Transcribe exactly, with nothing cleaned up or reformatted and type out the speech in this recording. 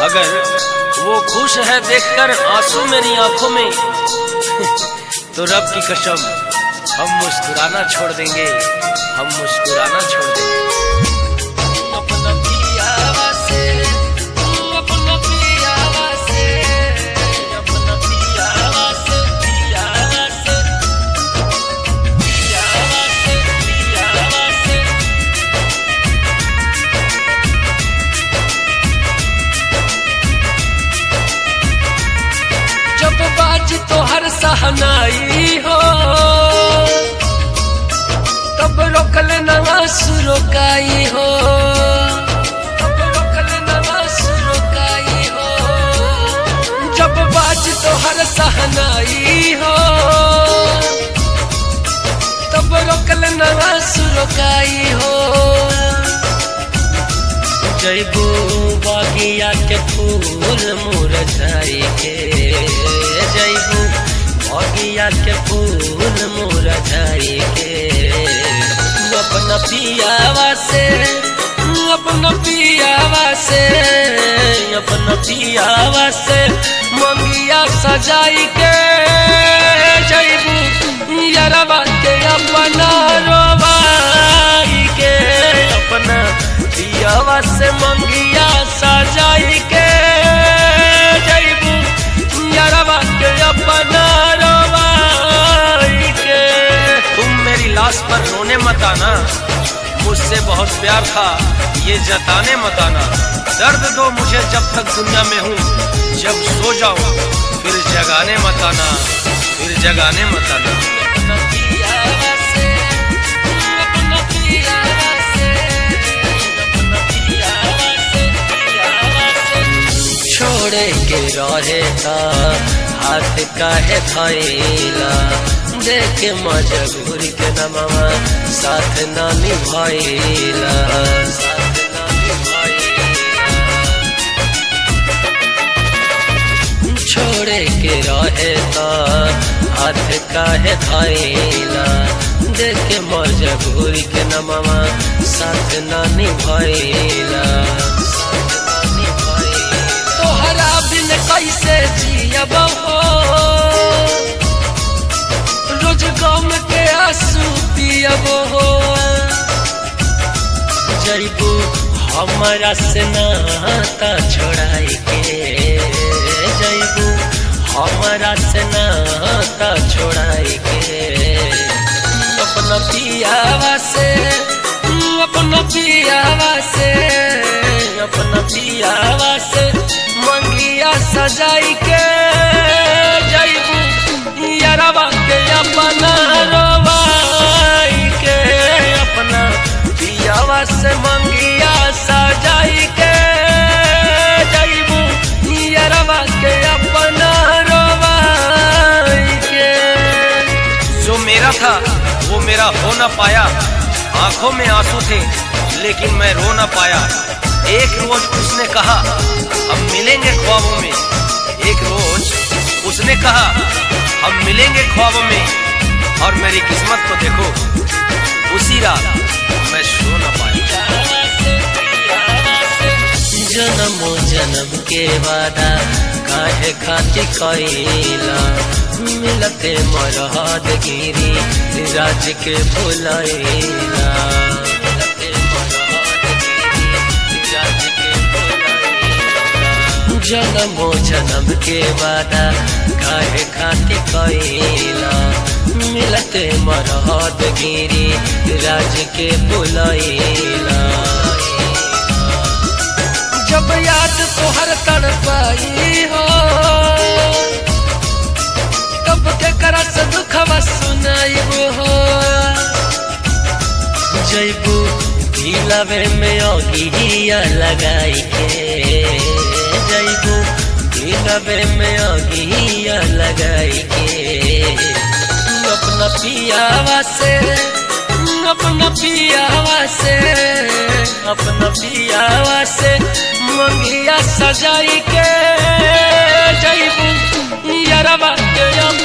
अगर वो खुश है देखकर आंसू मेरी आंखों में तो रब की कसम हम मुस्कुराना छोड़ देंगे, हम मुस्कुराना छोड़ देंगे। अपना पियावा से, अपना पियावा से, अपना पियावा से, पियावा से, पियावा से, पियावा से। जब बाज तो हर सहनाई हो तब रोकल नवा सुरोकाई हो, तब रोकल नवा सुरोकाई हो। जब बाज तो हर सहनाई हो तब रोकल नवा सुरोकाई हो। जैबू बागिया के फूल मुरझाई के, जैबू बागिया के फूल मुरझाई के। अपना पियावा से, अपना पियावा से, अपना पियावा से मंगिया सजाई के। जैबू यारवा के अपना रोवाई के, अपना पियावा से मंगिया सजाई के। जैबू यारवा के अपना रोवाई के। तुम मेरी लाश पर रोने मत आना, मुझसे बहुत प्यार था ये जताने मत आना। दर्द दो मुझे जब तक दुनिया में हूँ, जब सो जाऊं फिर जगाने मत आना, फिर जगाने मत आना। अपना पियावा से, अपना पियावा से, अपना पियावा से, पियावा से। छोड़े के रहे था हाथ काहे थैला, देख मजबूरी के नमवा साथ ना निभाइला, साथ ना निभाइला। छोड़े के रहे तो हाथ काहे थैला, देख मजबूरी के नमवा साथ ना निभाइला, साथ ना निभाइला। तोहरा बिन कैसे जियब हो, रोज गम के आंसू पियब हो। जैबू हमारा से नाता छोड़ाई के, जैबू हमारा से नाता छोड़ाई के। अपना पियावा से, अपना पियावा से, अपना पियावा से मंगिया सजाई के। जैबू यारवा के अपना रोवाई के, अपना पियावा से मंगिया सजाई के। जैबू यारवा के अपना रोवाई के। जो मेरा था वो मेरा हो न पाया, आंखों में आंसू थे लेकिन मैं रो न पाया। एक रोज उसने कहा हम मिलेंगे ख्वाबों में, एक रोज उसने कहा हम मिलेंगे ख्वाबों में। और मेरी किस्मत को देखो, उसी रात मैं सो न पाया। जन्मों जन्म के वादा काहे खातिर कइला, मिलते मरहद गिरी राज के भुलाइला, मिलते मरहद गिरी राज के भुलाइला। जन्मों जन्म के वादा काहे खातिर कइला, मिलते मरहद गिरी राज के भुलाइला। जब याद तोहर तड़पाई हो तब केकरा से दुखवा सुनाई हो। जैबू दिलवे में अगिया लगाई के, जैबू दिलवे में अगिया लगाई के। अपना पियावा से, अपना पियावा से, अपना पियावा से मंगिया सजाई के। जैबू यारवा के